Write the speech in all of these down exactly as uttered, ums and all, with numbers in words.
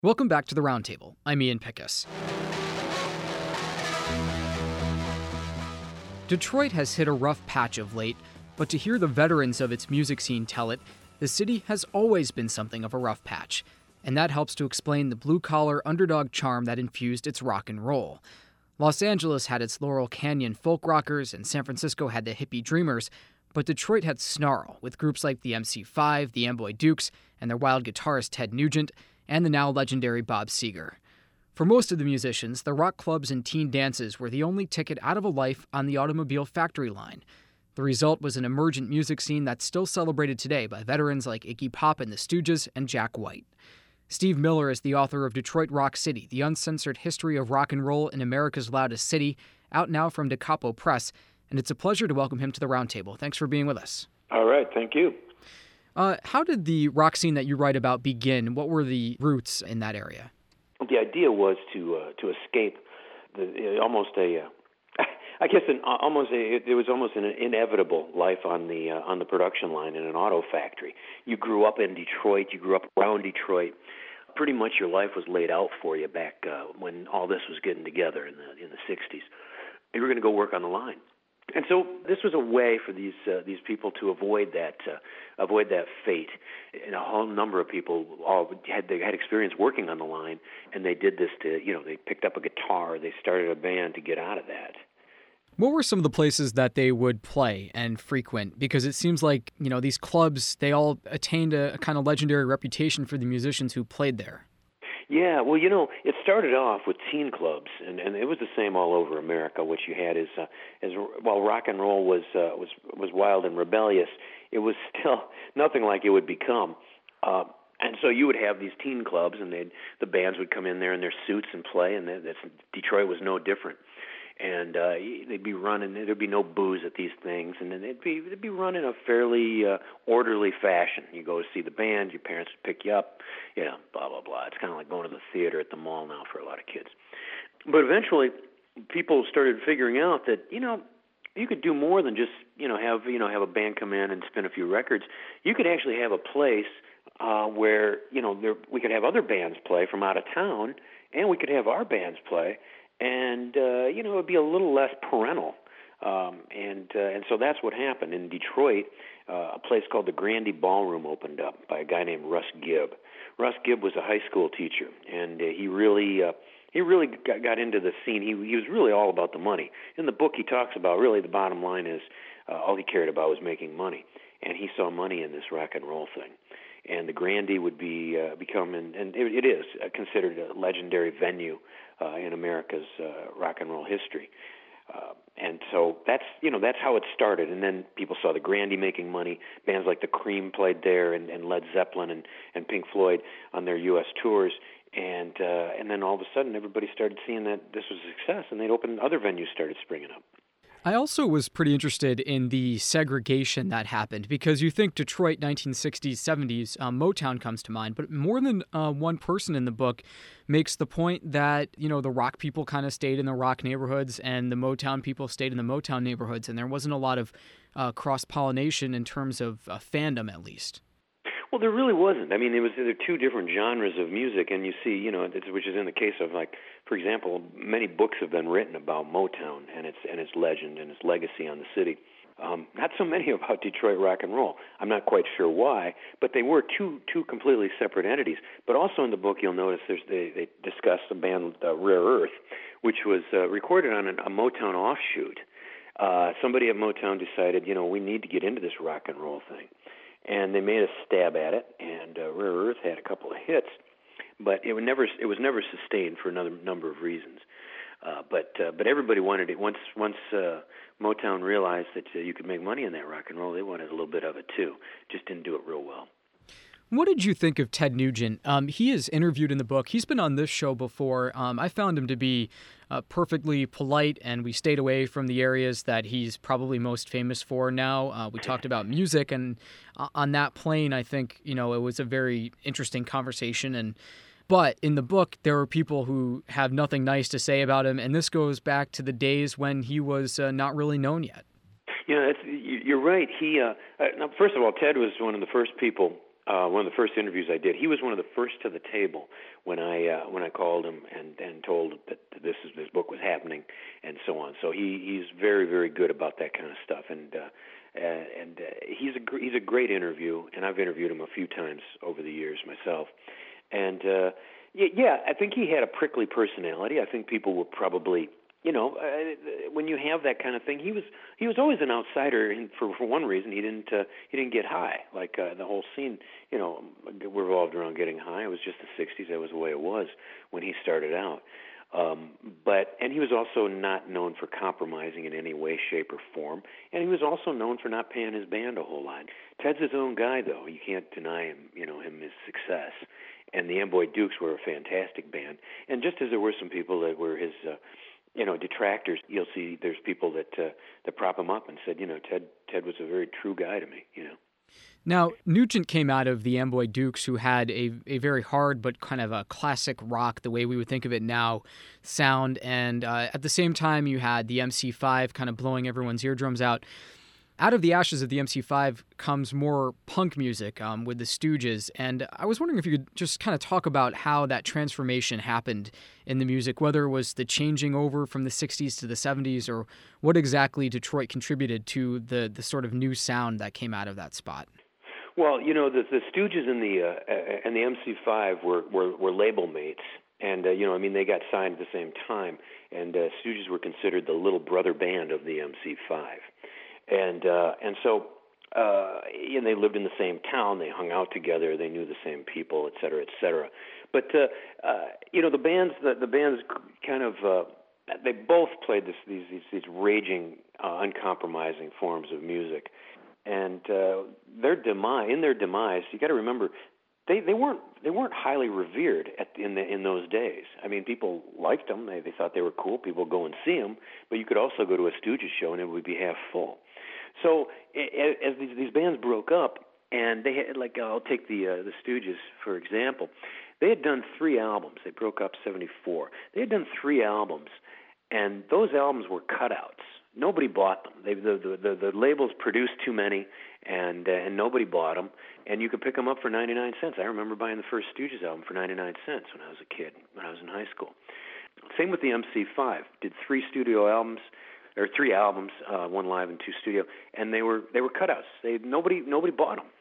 Welcome back to the Roundtable. I'm Ian Pickus. Detroit has hit a rough patch of late, but to hear the veterans of its music scene tell it, the city has always been something of a rough patch, and that helps to explain the blue-collar underdog charm that infused its rock and roll. Los Angeles had its Laurel Canyon folk rockers, and San Francisco had the hippie dreamers, but Detroit had snarl, with groups like the M C five, the Amboy Dukes, and their wild guitarist Ted Nugent, and the now legendary Bob Seger. For most of the musicians, the rock clubs and teen dances were the only ticket out of a life on the automobile factory line. The result was an emergent music scene that's still celebrated today by veterans like Iggy Pop and the Stooges and Jack White. Steve Miller is the author of Detroit Rock City, The Uncensored History of Rock and Roll in America's Loudest City, out now from Da Capo Press, and it's a pleasure to welcome him to the Roundtable. Thanks for being with us. All right, thank you. Uh, how did the rock scene that you write about begin? What were the roots in that area? The idea was to uh, to escape the uh, almost a, uh, I guess an almost a, it, it was almost an inevitable life on the uh, on the production line in an auto factory. You grew up in Detroit, you grew up around Detroit. Pretty much your life was laid out for you back uh, when all this was getting together in the in the sixties. You were going to go work on the line. And so this was a way for these uh, these people to avoid that uh, avoid that fate. And a whole number of people all had they had experience working on the line, and they did this to you know they picked up a guitar, they started a band to get out of that. What were some of the places that they would play and frequent? Because it seems like you know these clubs they all attained a, a kind of legendary reputation for the musicians who played there. Yeah, well, you know, it started off with teen clubs, and, and it was the same all over America. What you had is, uh, is while rock and roll was uh, was was wild and rebellious, it was still nothing like it would become. Uh, and so you would have these teen clubs, and they'd, the bands would come in there in their suits and play, and that's, Detroit was no different. And uh, they'd be running. There'd be no booze at these things, and then they'd be they'd be run in a fairly uh, orderly fashion. You go to see the band, your parents would pick you up, you know, blah blah blah. It's kind of like going to the theater at the mall now for a lot of kids. But eventually, people started figuring out that you know you could do more than just you know have you know have a band come in and spin a few records. You could actually have a place uh, where you know there, we could have other bands play from out of town, and we could have our bands play. And, uh, you know, it would be a little less parental. Um, and uh, and so that's what happened. In Detroit, uh, a place called the Grandy Ballroom opened up by a guy named Russ Gibb. Russ Gibb was a high school teacher, and uh, he really uh, he really got, got into the scene. He, he was really all about the money. In the book, he talks about really the bottom line is uh, all he cared about was making money. And he saw money in this rock and roll thing. And the Grandy would be uh, become, and, and it, it is uh, considered a legendary venue uh, in America's uh, rock and roll history. Uh, and so that's you know that's how it started. And then people saw the Grandy making money. Bands like the Cream played there, and, and Led Zeppelin and, and Pink Floyd on their U S tours. And uh, and then all of a sudden, everybody started seeing that this was a success, and they'd open other venues started springing up. I also was pretty interested in the segregation that happened because you think Detroit nineteen sixties, seventies, um, Motown comes to mind, but more than uh, one person in the book makes the point that, you know, the rock people kind of stayed in the rock neighborhoods and the Motown people stayed in the Motown neighborhoods, and there wasn't a lot of uh, cross-pollination in terms of uh, fandom, at least. Well, there really wasn't. I mean, there was there are two different genres of music, and you see, you know, it's, which is in the case of, like, for example, many books have been written about Motown and its and its legend and its legacy on the city. Um, not so many about Detroit rock and roll. I'm not quite sure why, but they were two two completely separate entities. But also in the book, you'll notice there's they, they discuss the band uh, Rare Earth, which was uh, recorded on an, a Motown offshoot. Uh, somebody at Motown decided, you know, we need to get into this rock and roll thing. And they made a stab at it, and uh, Rare Earth had a couple of hits, but it would never it was never sustained for another number of reasons. Uh, but uh, but everybody wanted it. Once once uh, Motown realized that uh, you could make money in that rock and roll, they wanted a little bit of it too. Just didn't do it real well. What did you think of Ted Nugent? Um, he is interviewed in the book. He's been on this show before. Um, I found him to be uh, perfectly polite, and we stayed away from the areas that he's probably most famous for now. Uh, we talked about music, and uh, on that plane, I think, you know, it was a very interesting conversation. And but in the book, there are people who have nothing nice to say about him, and this goes back to the days when he was uh, not really known yet. You know, it's, you're right. He, uh, uh, now, first of all, Ted was one of the first people uh, one of the first interviews I did. He was one of the first to the table when I uh, when I called him and, and told that this is this book was happening and so on. So he, he's very very good about that kind of stuff, and uh, uh, and uh, he's a he's a great interview, and I've interviewed him a few times over the years myself, and uh, yeah, yeah, I think he had a prickly personality. I think people were probably. You know, uh, when you have that kind of thing, he was he was always an outsider. And for for one reason, he didn't uh, he didn't get high. Like uh, the whole scene, you know, revolved around getting high. It was just the sixties. That was the way it was when he started out. Um, but and he was also not known for compromising in any way, shape, or form. And he was also known for not paying his band a whole lot. Ted's his own guy, though. You can't deny him, you know, him his success. And the Amboy Dukes were a fantastic band. And just as there were some people that were his. Uh, You know, detractors. You'll see there's people that uh, that prop him up and said, you know, Ted Ted was a very true guy to me. You know. Now, Nugent came out of the Amboy Dukes, who had a a very hard but kind of a classic rock, the way we would think of it now, sound, and uh, at the same time you had the M C five kind of blowing everyone's eardrums out. Out of the ashes of the M C five comes more punk music um, with the Stooges, and I was wondering if you could just kind of talk about how that transformation happened in the music, whether it was the changing over from the sixties to the seventies, or what exactly Detroit contributed to the, the sort of new sound that came out of that spot. Well, you know, the, the Stooges and the uh, and the M C five were, were, were label mates, and, uh, you know, I mean, they got signed at the same time, and uh, Stooges were considered the little brother band of the M C five. And uh, and so, uh, and they lived in the same town. They hung out together. They knew the same people, et cetera, et cetera. But uh, uh, you know, the bands, the, the bands, kind of, uh, they both played this, these these, these raging, uh, uncompromising forms of music. And uh, their demise, in their demise, you got to remember, they, they weren't they weren't highly revered at in the, in those days. I mean, people liked them. They they thought they were cool. People would go and see them. But you could also go to a Stooges show and it would be half full. So as these, these bands broke up, and they had, like, I'll take the uh, the Stooges for example. They had done three albums. They broke up seventy-four. They had done three albums, and those albums were cutouts. Nobody bought them. They, the, the the the labels produced too many, and uh, and nobody bought them. And you could pick them up for ninety-nine cents. I remember buying the first Stooges album for ninety-nine cents when I was a kid, when I was in high school. Same with the M C five. Did three studio albums. Or three albums, uh, one live and two studio, and they were they were cutouts. They nobody nobody bought them.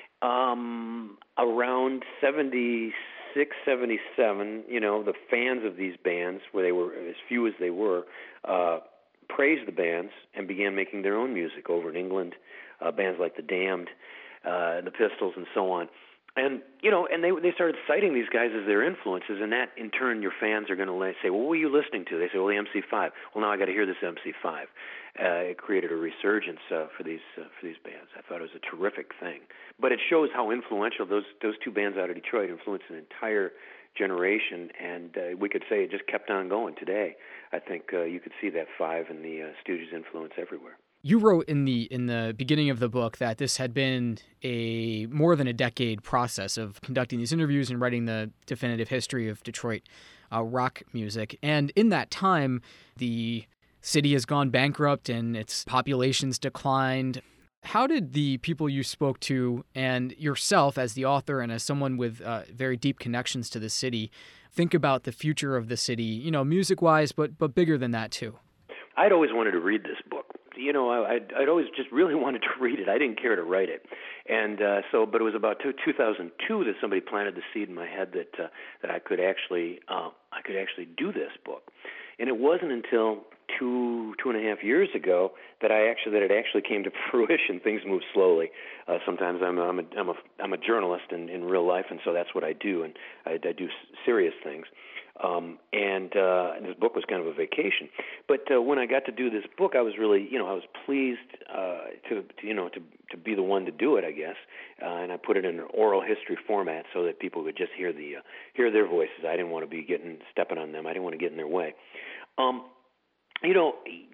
Um, around seventy-six, seventy-seven, you know, the fans of these bands, where they were as few as they were, uh, praised the bands and began making their own music over in England. Uh, bands like the Damned, uh, the Pistols, and so on. And, you know, and they they started citing these guys as their influences, and that, in turn, your fans are going to say, well, what were you listening to? They say, well, the M C five. Well, now I got to hear this M C five. Uh, it created a resurgence uh, for these uh, for these bands. I thought it was a terrific thing. But it shows how influential those those two bands out of Detroit influenced an entire generation, and uh, we could say it just kept on going today. I think uh, you could see that Five and the uh, Stooges influence everywhere. You wrote in the in the beginning of the book that this had been a more than a decade process of conducting these interviews and writing the definitive history of Detroit uh, rock music. And in that time, the city has gone bankrupt and its population's declined. How did the people you spoke to and yourself as the author and as someone with uh, very deep connections to the city think about the future of the city, you know, music-wise, but but bigger than that too? I'd always wanted to read this book. You know, I'd, I'd always just really wanted to read it. I didn't care to write it, and uh, so. But it was about two thousand two that somebody planted the seed in my head that uh, that I could actually uh, I could actually do this book, and it wasn't until two two and a half years ago that I actually that it actually came to fruition. Things move slowly. Uh, sometimes I'm I'm a I'm a I'm a journalist in, in real life, and so that's what I do, and I, I do serious things. Um, and, uh, and this book was kind of a vacation. But uh, when I got to do this book, I was really, you know, I was pleased uh, to, to, you know, to to be the one to do it, I guess. Uh, and I put it in an oral history format so that people could just hear the uh, hear their voices. I didn't want to be getting stepping on them. I didn't want to get in their way. Um, you know,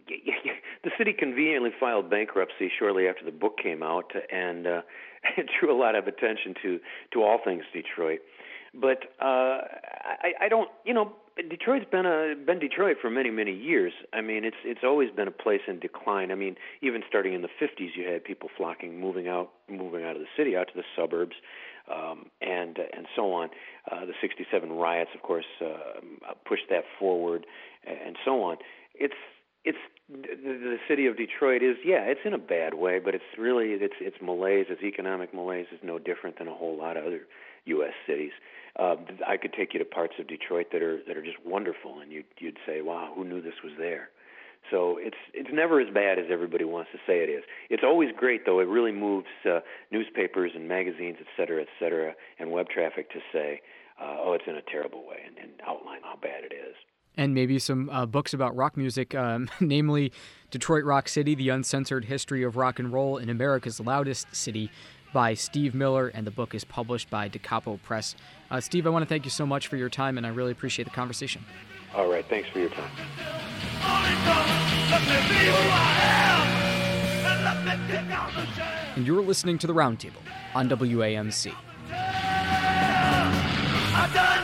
the city conveniently filed bankruptcy shortly after the book came out, and uh, it drew a lot of attention to to all things Detroit. But uh, I, I don't, you know, Detroit's been a been Detroit for many many years. I mean, it's it's always been a place in decline. I mean, even starting in the fifties, you had people flocking, moving out, moving out of the city, out to the suburbs. um, and uh, and so on. Uh, the sixty-seven riots, of course, uh, pushed that forward, and so on. It's it's the, the city of Detroit is yeah, it's in a bad way, but it's really it's it's malaise, its economic malaise is no different than a whole lot of other U S cities. Uh, I could take you to parts of Detroit that are that are just wonderful, and you'd you'd say, wow, who knew this was there? So it's it's never as bad as everybody wants to say it is. It's always great, though. It really moves uh, newspapers and magazines, et cetera, et cetera, and web traffic to say, uh, oh, it's in a terrible way, and, and outline how bad it is. And maybe some uh, books about rock music, um, namely Detroit Rock City, The Uncensored History of Rock and Roll in America's Loudest City by Steve Miller, and the book is published by Da Capo Press. Uh, Steve, I want to thank you so much for your time, and I really appreciate the conversation. All right, thanks for your time. And you're listening to The Roundtable on W A M C. I've done